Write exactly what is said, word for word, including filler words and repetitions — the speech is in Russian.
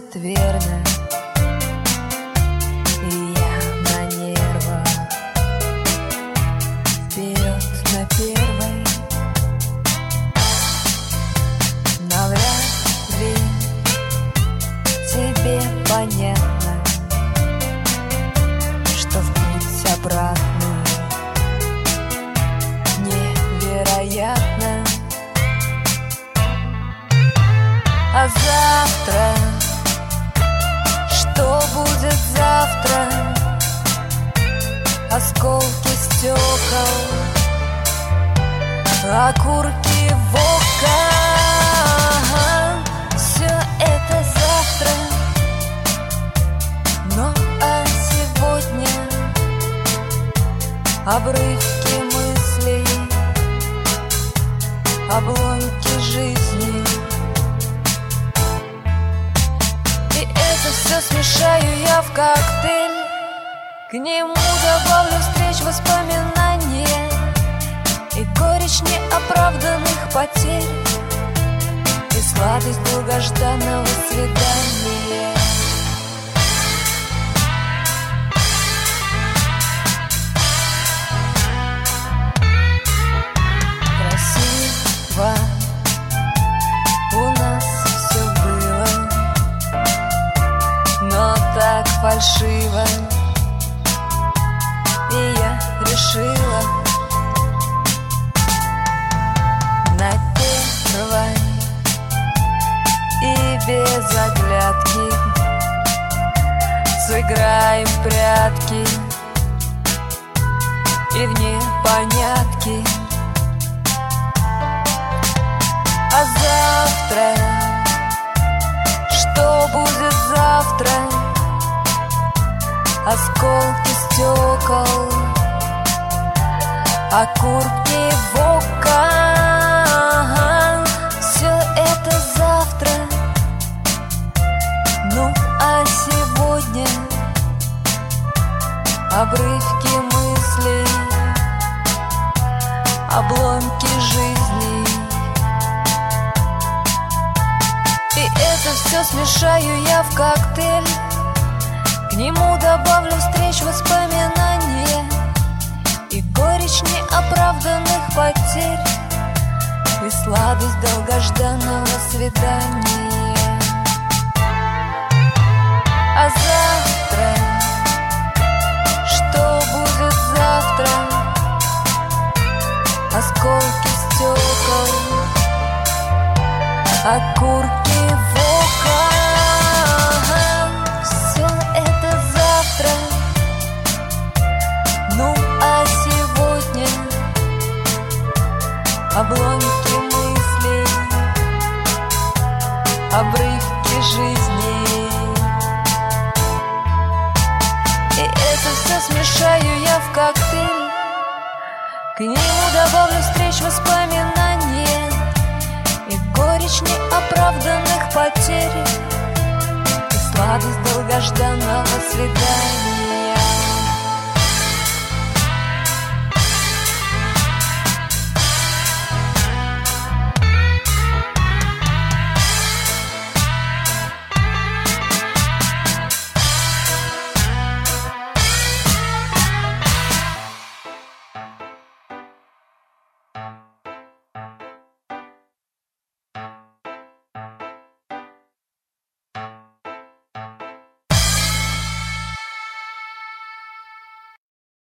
будет верно. И я на нервах, вперед на первой. Навряд ли тебе понятно, что в путь обратный невероятно. А завтра, что будет завтра? Осколки стекол, окурки в окна. Все это завтра, но а сегодня обрывки мыслей, обломки жизни. И это все смешаю я в коктейль, к нему добавлю встреч, воспоминания и горечь неоправданных потерь, и сладость долгожданного свидания. Красиво у нас все было, но так фальшиво. И я решила на первой и без оглядки сыграем в прятки и в непонятки. А завтра, что будет завтра? Осколки стекол, окурки в окна. Все это завтра, ну а сегодня обрывки мыслей, обломки жизни. И это все смешаю я в коктейль, к нему добавлю встреч, воспоминания и горечь неоправданных потерь, и сладость долгожданного свидания. А завтра, что будет завтра? Осколки стекол, окурки в окна. Все это завтра, ну а сегодня обломки мыслей, обрывки жизни. И это все смешаю я в коктейль, к нему добавлю встреч, воспоминания и горечь неоправданных потерь, и сладость долгожданного свидания.